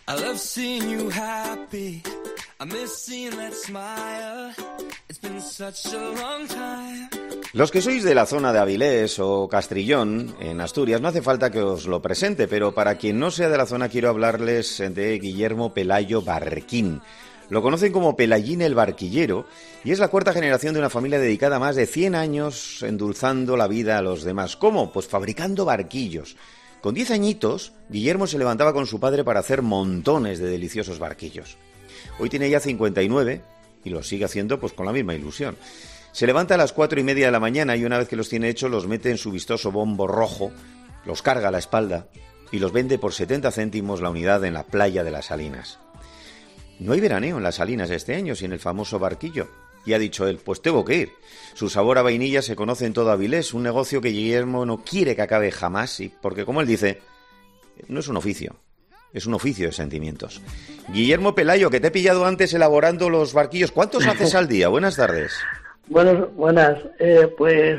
I love seeing you happy. I miss seeing that smile. It's been such a long time. Los que sois de la zona de Avilés o Castrillón, en Asturias, no hace falta que os lo presente, pero para quien no sea de la zona quiero hablarles de Guillermo Pelayo Barquín. Lo conocen como Pelayín el Barquillero y es la cuarta generación de una familia dedicada a más de 100 años endulzando la vida a los demás. ¿Cómo? Pues fabricando barquillos. Con 10 añitos, Guillermo se levantaba con su padre para hacer montones de deliciosos barquillos. Hoy tiene ya 59 y lo sigue haciendo pues con la misma ilusión. Se levanta a las 4:30 de la mañana y una vez que los tiene hechos los mete en su vistoso bombo rojo, los carga a la espalda y los vende por 70 céntimos la unidad en la playa de las Salinas. No hay veraneo en las Salinas este año sin el famoso barquillo. Y ha dicho él, pues tengo que ir. Su sabor a vainilla se conoce en todo Avilés, un negocio que Guillermo no quiere que acabe jamás, porque como él dice, no es un oficio, es un oficio de sentimientos. Guillermo Pelayo, que te he pillado antes elaborando los barquillos, ¿cuántos haces al día? Buenas tardes. Buenas, pues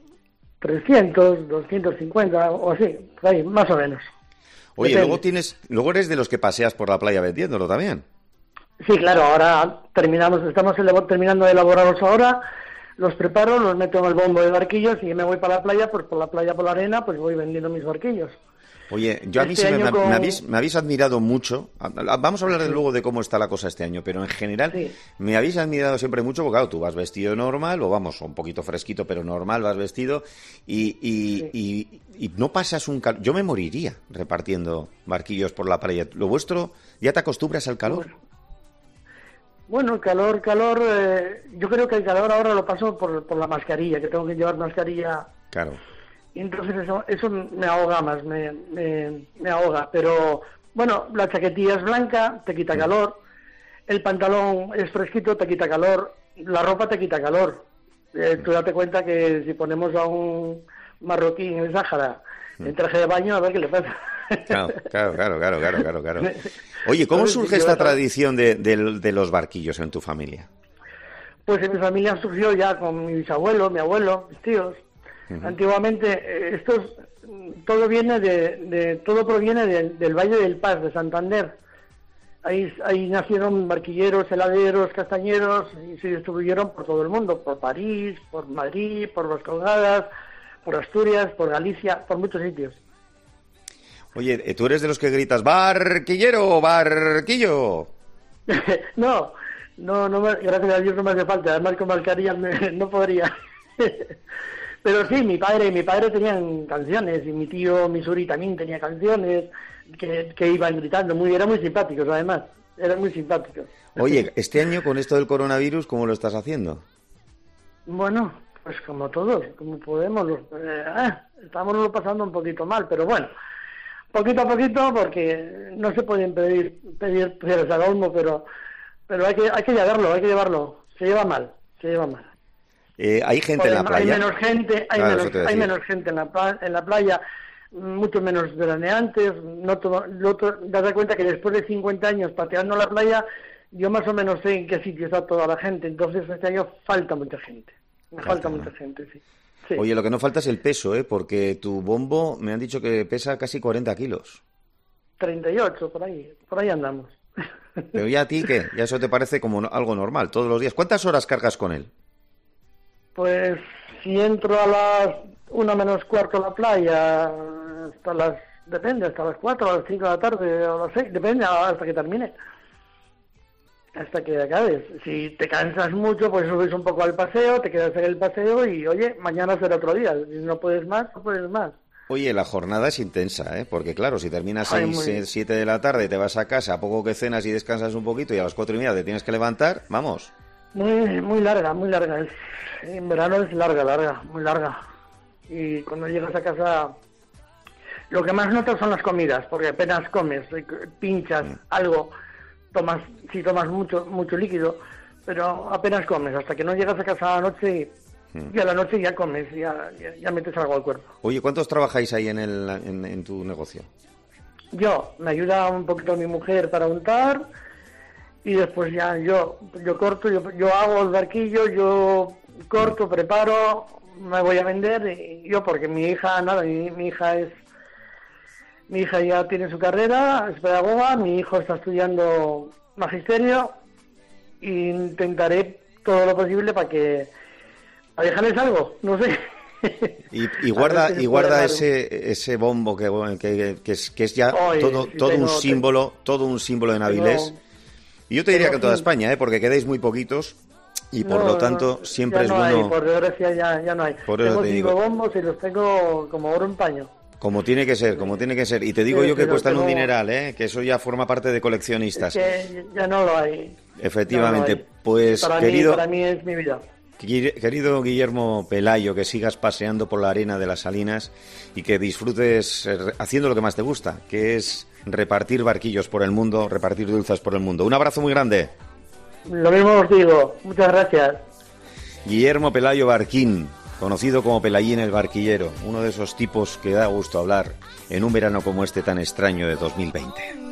300, 250 o así, por ahí, más o menos. Oye, Depende. luego eres de los que paseas por la playa vendiéndolo también. Sí, claro, ahora estamos terminando de elaborarlos ahora, los preparo, los meto en el bombo de barquillos y me voy para la playa, pues por la playa, por la arena, pues voy vendiendo mis barquillos. Oye, yo a mí me habéis admirado mucho. Vamos a hablar luego de cómo está la cosa este año, pero en general Sí. me habéis admirado siempre mucho porque, claro, tú vas vestido normal, o vamos, un poquito fresquito, pero normal vas vestido, y no pasas un calor. Yo me moriría repartiendo barquillos por la playa. ¿Lo vuestro ya te acostumbras al calor? Bueno, el calor, yo creo que el calor ahora lo paso por la mascarilla, que tengo que llevar mascarilla. Claro. Y entonces eso me ahoga más, me ahoga. Pero bueno, la chaquetilla es blanca, te quita calor. El pantalón es fresquito, te quita calor. La ropa te quita calor. Tú date cuenta que si ponemos a un marroquí en el Sáhara en traje de baño, a ver qué le pasa. Claro. Oye, ¿cómo surge esta tradición de los barquillos en tu familia? Pues en mi familia surgió ya con mi bisabuelo, mi abuelo, mis tíos. Uh-huh. Antiguamente, todo proviene del Valle del Paz, de Santander. Ahí nacieron barquilleros, heladeros, castañeros y se distribuyeron por todo el mundo, por París, por Madrid, por Las Colgadas, por Asturias, por Galicia, por muchos sitios. Oye, ¿tú eres de los que gritas barquillero, barquillo? No, gracias a Dios no me hace falta, además con mascarilla no podría. Pero sí, mi padre tenían canciones y mi tío Misuri también tenía canciones que iban gritando, eran muy simpáticos además, eran muy simpáticos. Oye, este año con esto del coronavirus, ¿cómo lo estás haciendo? Bueno, pues como todos, como podemos, estamos pasando un poquito mal, pero bueno, poquito a poquito, porque no se pueden pedir peras al olmo, pero hay que llevarlo, se lleva mal. ¿Hay gente en la playa? Hay menos gente, hay menos gente en la playa, mucho menos veraneantes. Date cuenta que después de 50 años pateando la playa, yo más o menos sé en qué sitio está toda la gente, entonces este año falta mucha gente. Falta mucha gente, sí. Sí. Oye, lo que no falta es el peso, porque tu bombo me han dicho que pesa casi 40 kilos. 38, por ahí andamos. Pero ya a ti, ¿qué? Ya eso te parece como algo normal, todos los días. ¿Cuántas horas cargas con él? Pues si entro a las 1 menos cuarto a la playa, hasta las 4, a las 5 de la tarde, a las 6, depende, hasta que termine. Hasta que acabes. Si te cansas mucho, pues subes un poco al paseo, te quedas en el paseo y, oye, mañana será otro día. Si no puedes más, no puedes más. Oye, la jornada es intensa, porque claro, si terminas a 6, 7 de la tarde, te vas a casa, a poco que cenas y descansas un poquito y a las 4:30 te tienes que levantar, vamos. Muy larga. En verano es larga, muy larga. Y cuando llegas a casa, lo que más notas son las comidas, porque apenas comes, pinchas algo. Tomas mucho líquido, pero apenas comes, hasta que no llegas a casa a la noche y a la noche ya comes, ya metes algo al cuerpo. Oye, ¿cuántos trabajáis ahí en tu negocio? Me ayuda un poquito mi mujer para untar y después ya yo corto, yo hago el barquillo, yo corto, preparo, me voy a vender y yo, porque mi hija es Mi hija ya tiene su carrera, es pedagoga, mi hijo está estudiando magisterio e intentaré todo lo posible para dejarles algo, no sé. Y guarda ese bombo que es ya todo un símbolo en Avilés. Y yo te diría que en toda España, porque quedáis muy poquitos y por lo tanto siempre es bueno. Por desgracia ya no hay. Tengo 5 bombos y los tengo como oro en paño. Como tiene que ser. Y te digo yo que cuestan un dineral, que eso ya forma parte de coleccionistas. Es que ya no lo hay. Efectivamente, no lo hay. Pues para mí es mi vida. Querido Guillermo Pelayo, que sigas paseando por la arena de las Salinas y que disfrutes haciendo lo que más te gusta, que es repartir barquillos por el mundo, repartir dulzas por el mundo. Un abrazo muy grande. Lo mismo os digo. Muchas gracias. Guillermo Pelayo Barquín, conocido como Pelayín el Barquillero, uno de esos tipos que da gusto hablar en un verano como este tan extraño de 2020.